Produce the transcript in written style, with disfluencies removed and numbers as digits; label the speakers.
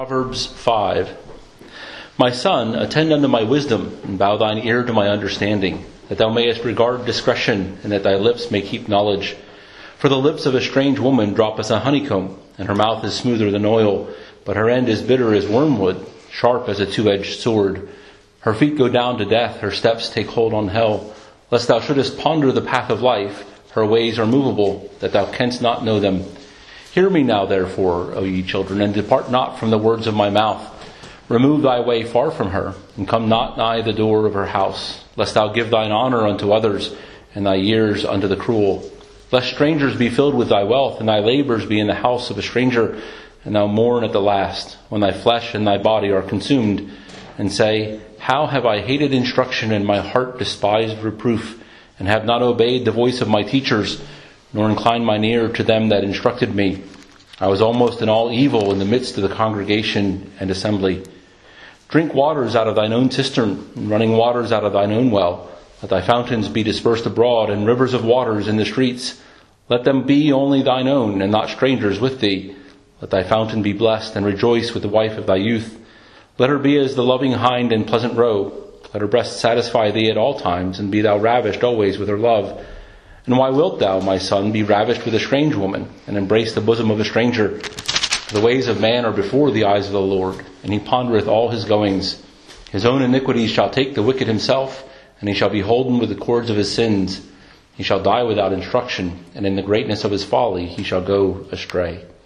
Speaker 1: Proverbs 5. My son, attend unto my wisdom, and bow thine ear to my understanding, that thou mayest regard discretion, and that thy lips may keep knowledge. For the lips of a strange woman drop as a honeycomb, and her mouth is smoother than oil, but her end is bitter as wormwood, sharp as a two-edged sword. Her feet go down to death, her steps take hold on hell. Lest thou shouldest ponder the path of life, her ways are movable, that thou canst not know them. Hear me now, therefore, O ye children, and depart not from the words of my mouth. Remove thy way far from her, and come not nigh the door of her house, lest thou give thine honor unto others, and thy years unto the cruel. Lest strangers be filled with thy wealth, and thy labors be in the house of a stranger, and thou mourn at the last, when thy flesh and thy body are consumed, and say, How have I hated instruction, and my heart despised reproof, and have not obeyed the voice of my teachers, nor inclined mine ear to them that instructed me. I was almost in all evil in the midst of the congregation and assembly. Drink waters out of thine own cistern, and running waters out of thine own well. Let thy fountains be dispersed abroad, and rivers of waters in the streets. Let them be only thine own, and not strangers with thee. Let thy fountain be blessed, and rejoice with the wife of thy youth. Let her be as the loving hind in pleasant roe. Let her breast satisfy thee at all times, and be thou ravished always with her love. And why wilt thou, my son, be ravished with a strange woman, and embrace the bosom of a stranger? For the ways of man are before the eyes of the Lord, and he pondereth all his goings. His own iniquities shall take the wicked himself, and he shall be holden with the cords of his sins. He shall die without instruction, and in the greatness of his folly he shall go astray.